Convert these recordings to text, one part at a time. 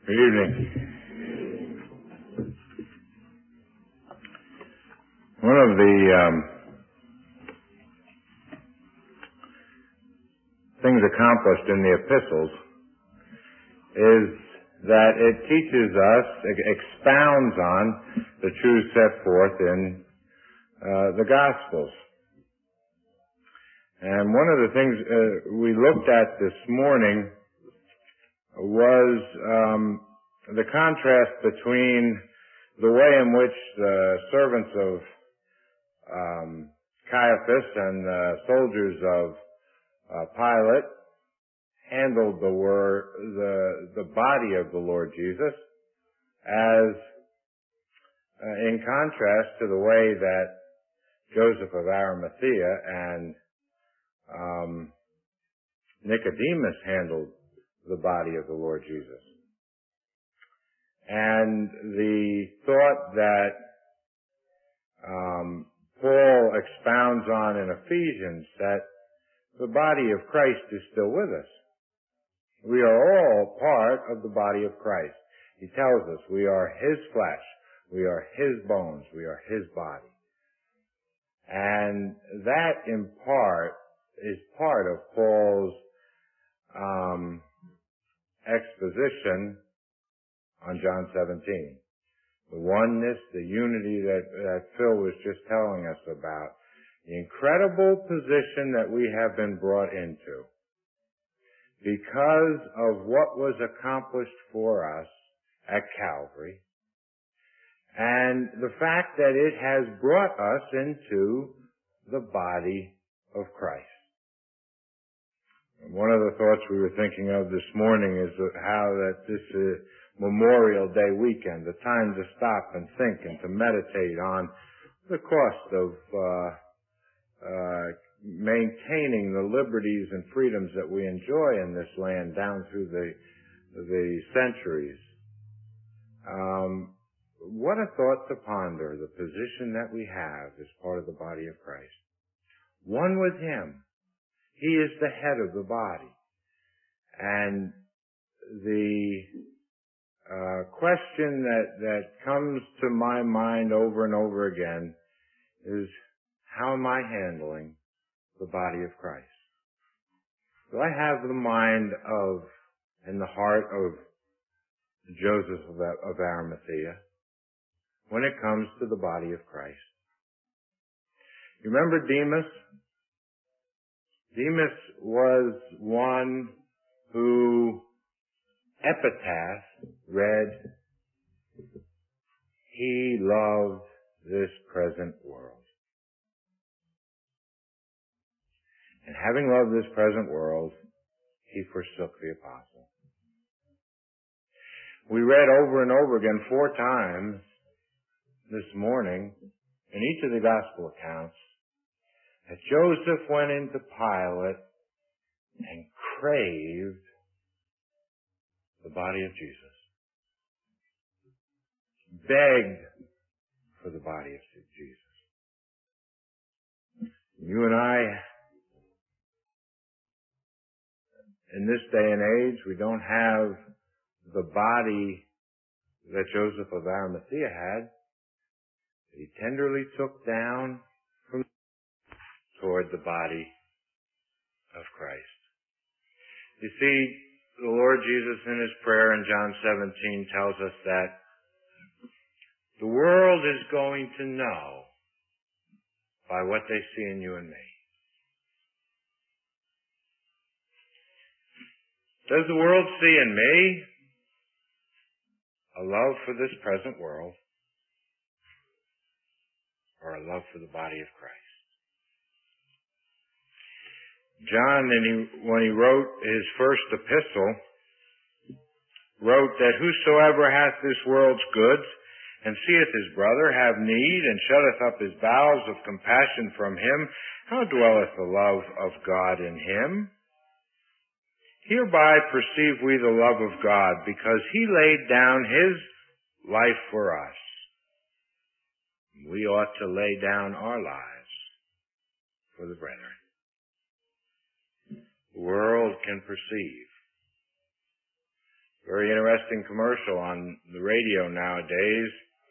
Good evening. One of the things accomplished in the epistles is that it teaches us, it expounds on the truths set forth in the Gospels. And one of the things we looked at this morning was the contrast between the way in which the servants of Caiaphas and the soldiers of Pilate handled the body of the Lord Jesus, as in contrast to the way that Joseph of Arimathea and Nicodemus handled the body of the Lord Jesus. And the thought that Paul expounds on in Ephesians, that the body of Christ is still with us. We are all part of the body of Christ. He tells us we are His flesh, we are His bones, we are His body. And that in part is part of Paul's exposition on John 17. The oneness, the unity that Phil was just telling us about. The incredible position that we have been brought into because of what was accomplished for us at Calvary, and the fact that it has brought us into the body of Christ. One of the thoughts we were thinking of this morning is how that this Memorial Day weekend, the time to stop and think and to meditate on the cost of maintaining the liberties and freedoms that we enjoy in this land down through the centuries. What a thought to ponder, the position that we have as part of the body of Christ. One with Him. He is the head of the body. And the question that comes to my mind over and over again is, how am I handling the body of Christ? Do I have the mind of and the heart of Joseph of Arimathea when it comes to the body of Christ? You remember Demas? Demas was one who epitaph read, he loved this present world. And having loved this present world, he forsook the apostle. We read over and over again 4 times this morning in each of the gospel accounts that Joseph went into Pilate and craved the body of Jesus. Begged for the body of Jesus. You and I, in this day and age, we don't have the body that Joseph of Arimathea had. He tenderly took down from toward the body of Christ. You see, the Lord Jesus in His prayer in John 17 tells us that the world is going to know by what they see in you and me. Does the world see in me a love for this present world or a love for the body of Christ? John, when he wrote his first epistle, wrote that whosoever hath this world's goods and seeth his brother have need and shutteth up his bowels of compassion from him, how dwelleth the love of God in him? Hereby perceive we the love of God, because He laid down His life for us. We ought to lay down our lives for the brethren. The world can perceive Very interesting commercial on the radio nowadays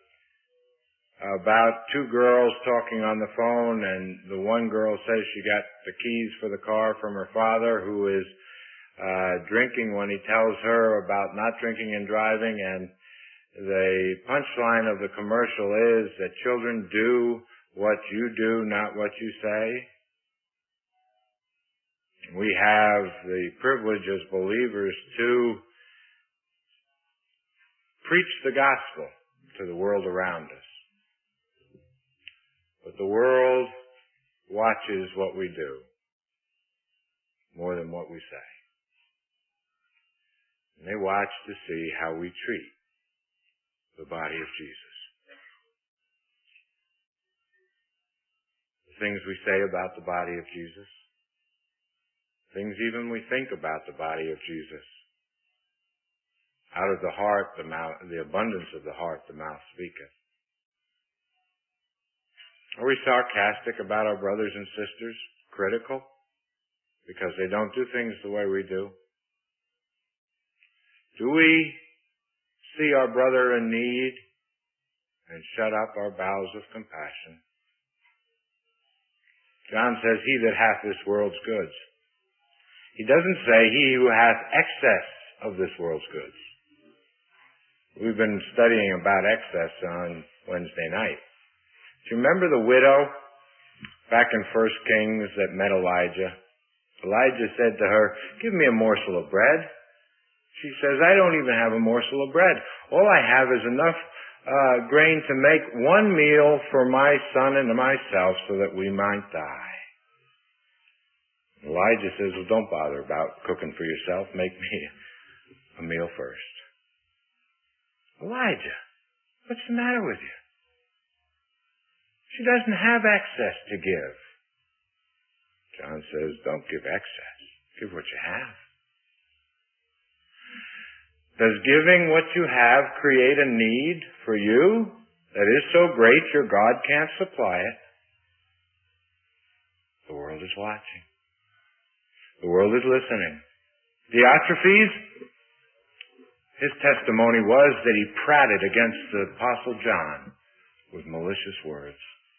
about two girls talking on the phone, and the one girl says she got the keys for the car from her father, who is drinking when he tells her about not drinking and driving, and the punchline of the commercial is that children do what you do, not what you say. We have the privilege as believers to preach the gospel to the world around us. But the world watches what we do more than what we say. And they watch to see how we treat the body of Jesus. The things we say about the body of Jesus. Things even we think about the body of Jesus. Out of the heart, the abundance of the heart, the mouth speaketh. Are we sarcastic about our brothers and sisters? Critical? Because they don't do things the way we do? Do we see our brother in need and shut up our bowels of compassion? John says, he that hath this world's goods. He doesn't say he who hath excess of this world's goods. We've been studying about excess on Wednesday night. Do you remember the widow back in 1 Kings that met Elijah? Elijah said to her, give me a morsel of bread. She says, I don't even have a morsel of bread. All I have is enough grain to make one meal for my son and myself so that we might die. Elijah says, well, don't bother about cooking for yourself. Make me a meal first. Elijah, what's the matter with you? She doesn't have excess to give. John says, don't give excess. Give what you have. Does giving what you have create a need for you that is so great your God can't supply it? The world is watching. The world is listening. Diotrephes, his testimony was that he prated against the Apostle John with malicious words.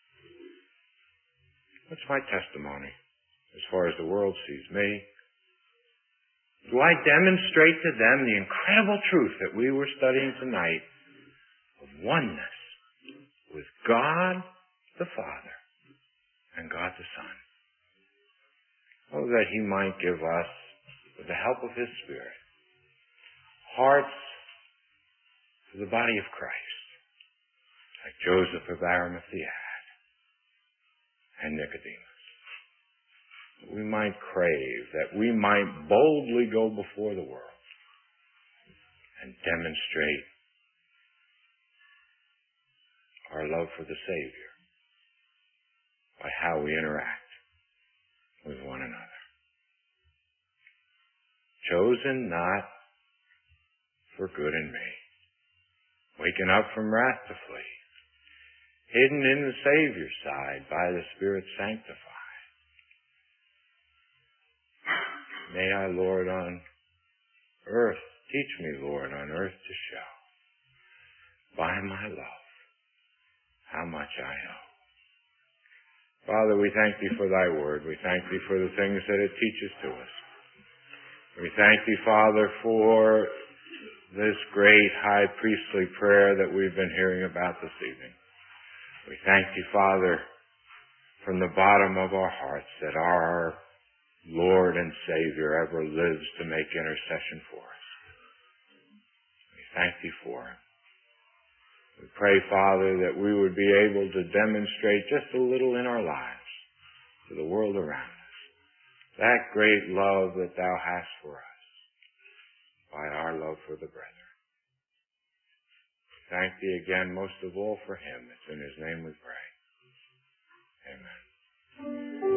What's my testimony as far as the world sees me? Do I demonstrate to them the incredible truth that we were studying tonight of oneness with God the Father and God the Son? Oh, that he might give us, with the help of his Spirit, hearts to the body of Christ, like Joseph of Arimathea had, and Nicodemus. That we might crave, that we might boldly go before the world and demonstrate our love for the Savior by how we interact with one another. Chosen not for good in me. Waken up from wrath to flee. Hidden in the Savior's side by the Spirit sanctified. May I, Lord, on earth, teach me, Lord, on earth to show by my love how much I owe. Father, we thank thee for thy word. We thank thee for the things that it teaches to us. We thank thee, Father, for this great high priestly prayer that we've been hearing about this evening. We thank thee, Father, from the bottom of our hearts that our Lord and Savior ever lives to make intercession for us. We thank thee for him. We pray, Father, that we would be able to demonstrate just a little in our lives to the world around us that great love that thou hast for us by our love for the brethren. We thank thee again most of all for him. It's in his name we pray. Amen.